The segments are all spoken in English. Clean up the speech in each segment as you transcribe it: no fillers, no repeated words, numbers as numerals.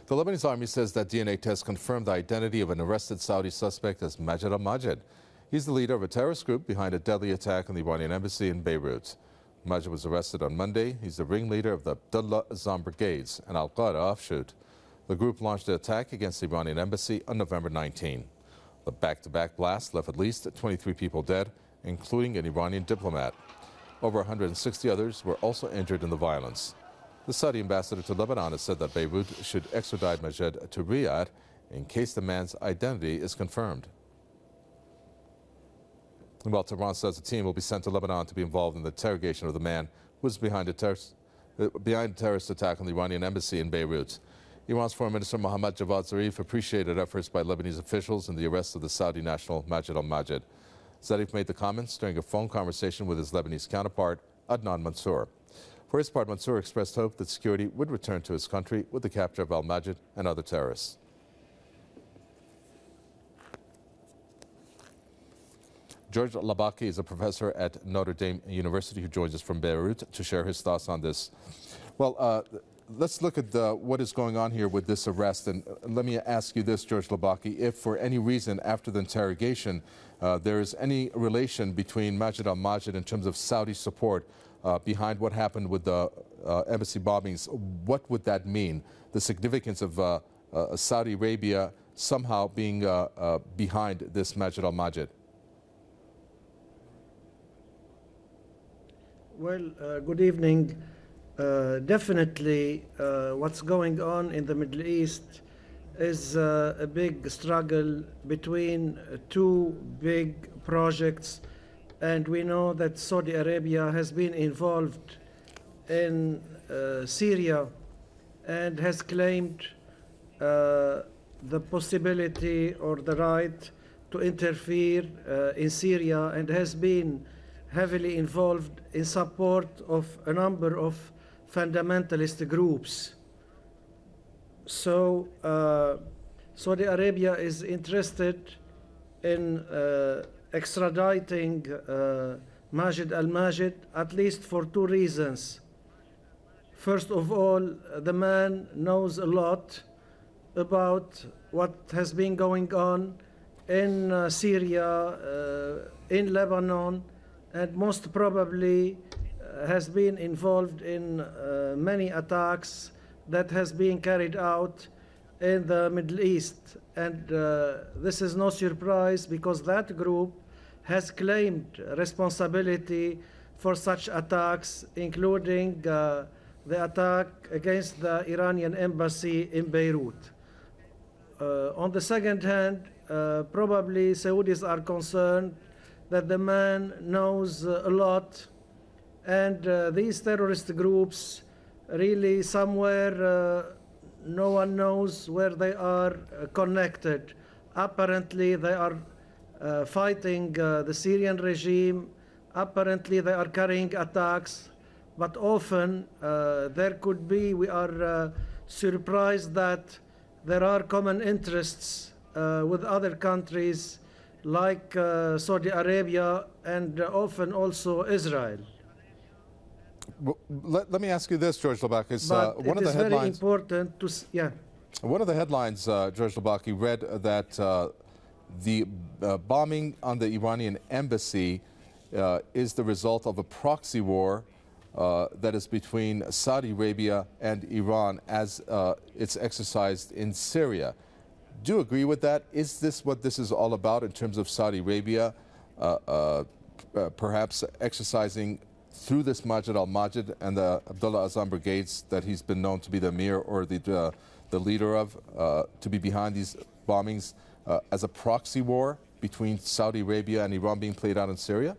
The Lebanese army says that DNA tests confirmed the identity of an arrested Saudi suspect as Majid al-Majid. He's the leader of a terrorist group behind a deadly attack on the Iranian embassy in Beirut. Majid was arrested on Monday. He's the ringleader of the Abdullah Azzam Brigades, an al-Qaeda offshoot. The group launched an attack against the Iranian embassy on November 19. The back-to-back blast left at least 23 people dead, including an Iranian diplomat. Over 160 others were also injured in the violence. The Saudi ambassador to Lebanon has said that Beirut should extradite Majid to Riyadh in case the man's identity is confirmed. Well, Tehran says a team will be sent to Lebanon to be involved in the interrogation of the man who was behind a terrorist attack on the Iranian embassy in Beirut. Iran's Foreign Minister Mohammad Javad Zarif appreciated efforts by Lebanese officials in the arrest of the Saudi national Majid al-Majid. Zarif made the comments during a phone conversation with his Lebanese counterpart, Adnan Mansour. For his part, Mansour expressed hope that security would return to his country with the capture of al-Majid and other terrorists. George Labaki is a professor at Notre Dame University who joins us from Beirut to share his thoughts on this. Well, let's look at what is going on here with this arrest. And let me ask you this, George Labaki, if for any reason after the interrogation there is any relation between Majid al-Majid in terms of Saudi support behind what happened with the embassy bombings, what would that mean? The significance of Saudi Arabia somehow being behind this Majid al-Majid? Well, good evening. Definitely what's going on in the Middle East is a big struggle between two big projects, and we know that Saudi Arabia has been involved in Syria and has claimed the possibility or the right to interfere in Syria, and has been heavily involved in support of a number of fundamentalist groups. So Saudi Arabia is interested in extraditing Majid al-Majid, at least for two reasons. First of all, the man knows a lot about what has been going on in Syria, in Lebanon, and most probably has been involved in many attacks that has been carried out in the Middle East. And this is no surprise, because that group has claimed responsibility for such attacks, including the attack against the Iranian embassy in Beirut. On the second hand, probably Saudis are concerned that the man knows a lot, and these terrorist groups really somewhere no one knows where they are connected. Apparently they are fighting the Syrian regime, apparently they are carrying attacks, but often there could be, we are surprised that there are common interests with other countries like Saudi Arabia and often also Israel. Well, let me ask you this, George Labaki. One of the headlines, very important to, yeah. One of the headlines, George Labaki, read that the bombing on the Iranian embassy is the result of a proxy war that is between Saudi Arabia and Iran as it's exercised in Syria. Do you agree with that? Is this what this is all about in terms of Saudi Arabia perhaps exercising through this Majid al-Majid and the Abdullah Azzam Brigades that he's been known to be the emir or the leader of, to be behind these bombings as a proxy war between Saudi Arabia and Iran being played out in Syria?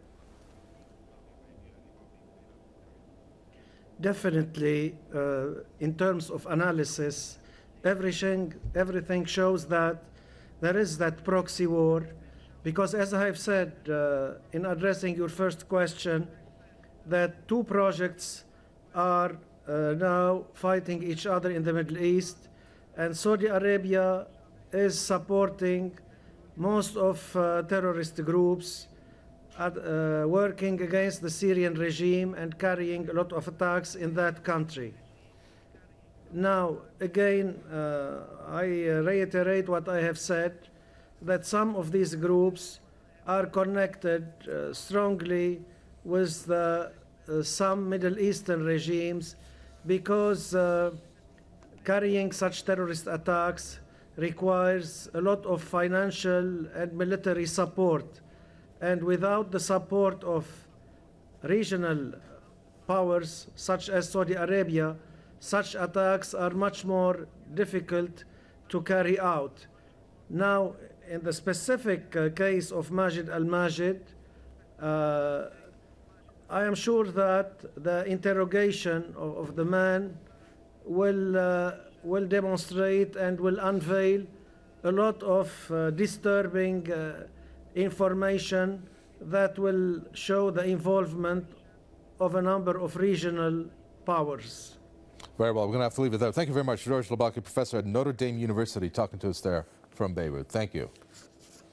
Definitely, in terms of analysis, everything shows that there is that proxy war, because as I have said in addressing your first question, that two projects are now fighting each other in the Middle East, and Saudi Arabia is supporting most of terrorist groups working against the Syrian regime and carrying a lot of attacks in that country. Now, again, I reiterate what I have said, that some of these groups are connected strongly with some Middle Eastern regimes because carrying such terrorist attacks requires a lot of financial and military support. And without the support of regional powers such as Saudi Arabia, such attacks are much more difficult to carry out. Now, in the specific case of Majid al-Majid, I am sure that the interrogation of the man will demonstrate and will unveil a lot of disturbing information that will show the involvement of a number of regional powers. Very well. We're going to have to leave it there. Thank you very much, George Labaki, professor at Notre Dame University, talking to us there from Beirut. Thank you.